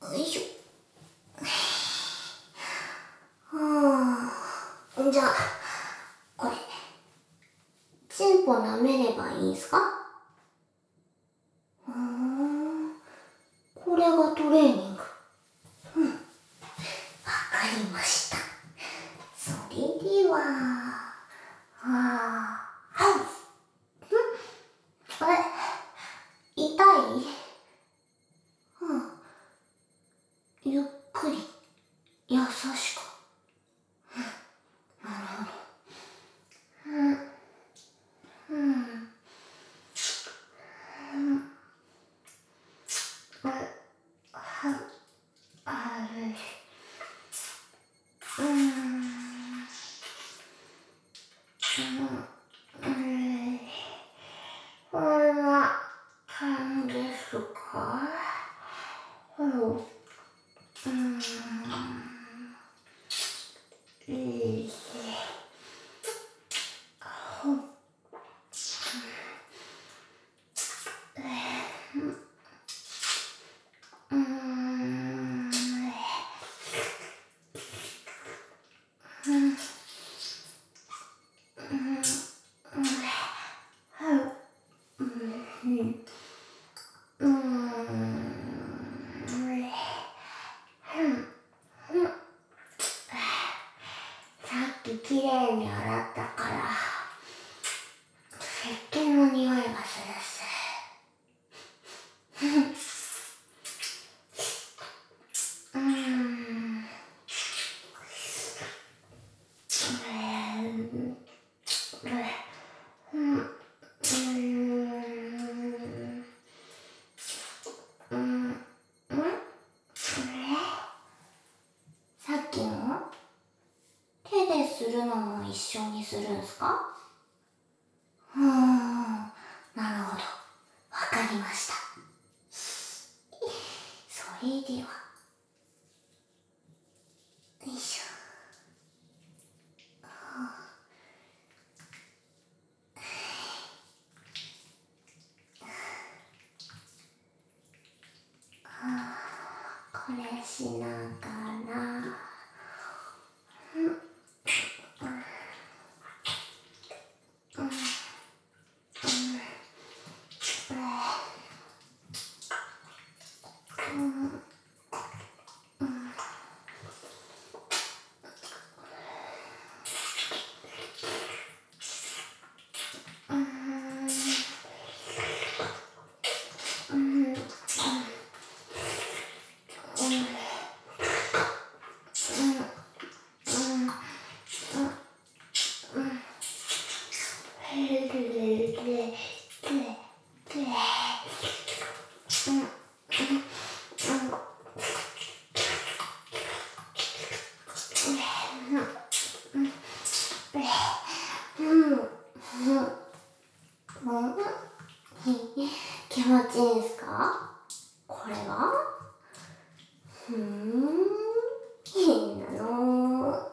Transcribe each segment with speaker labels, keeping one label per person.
Speaker 1: よいしょ。じゃあ、これ、チンポ舐めればいいんすか？これがトレーニング。わかりました。それでは、痛い？ゆっくり、優しく。なるほど。こんな感じですか？いいし。さっききれいに洗ったから、石鹸の匂いがするっす。さっきの手でするのも一緒にするんすか？なるほど。わかりました。それでは、よいしょ。これしながら、気持ちいいんすか？これが？いいなの。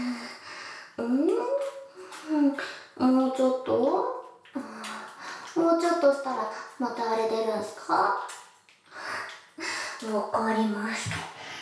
Speaker 1: もうもうちょっとしたらまたあれ出るんすか？わかりました。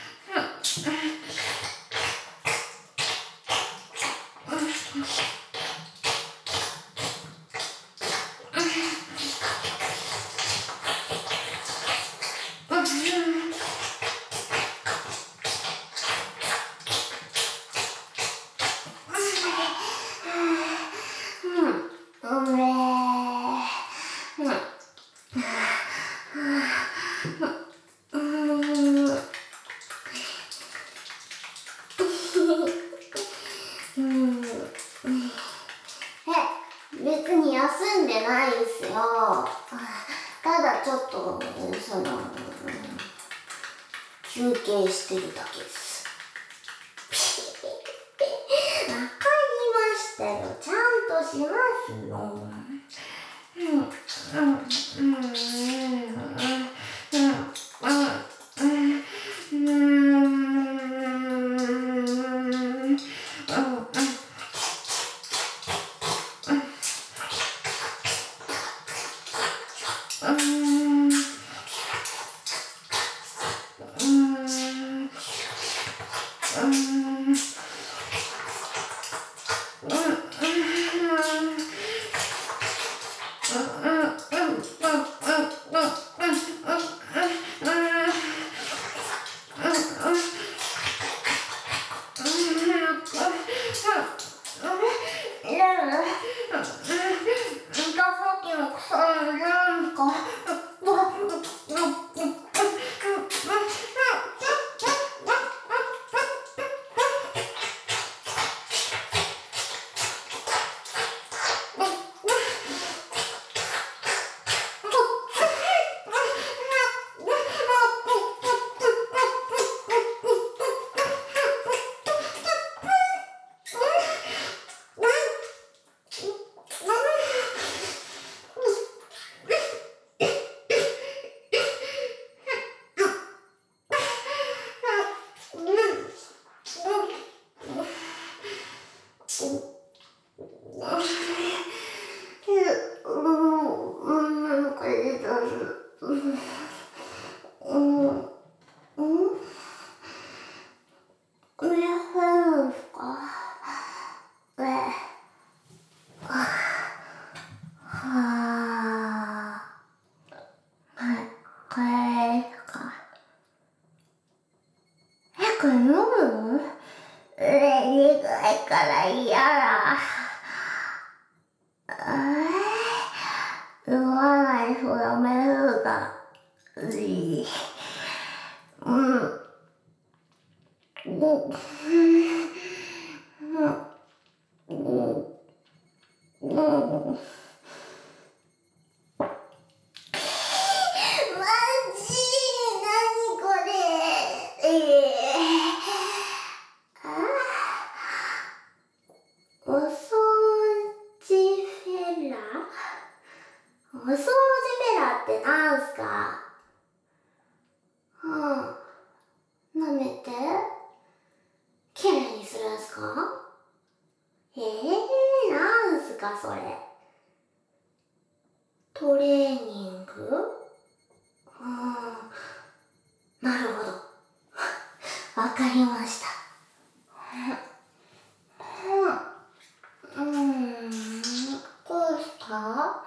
Speaker 1: 別に休んでないですよ。ただちょっと休憩してるだけです。わかりましたよ。ちゃんとしますよ。早く飲む？苦いから嫌だ。飲まないとダメだ。お掃除フェラ？お掃除フェラってなんすか？舐めてきれいにするんすか？なんすかそれ。トレーニング？なるほど。わかりました。どうした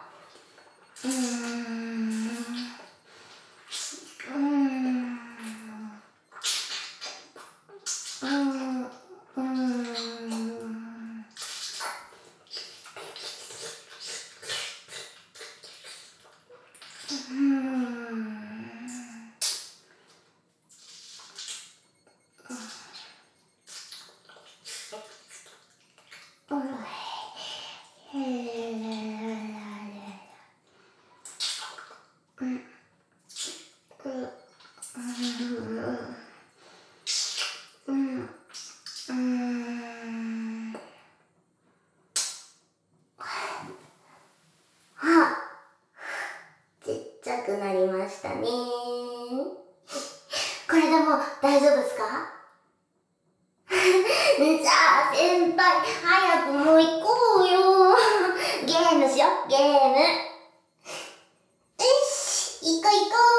Speaker 1: ちっちゃくなりましたね。これでも大丈夫ですか？じゃあ先輩、早くもう行こうよ。ゲームしよ、ゲーム。 こ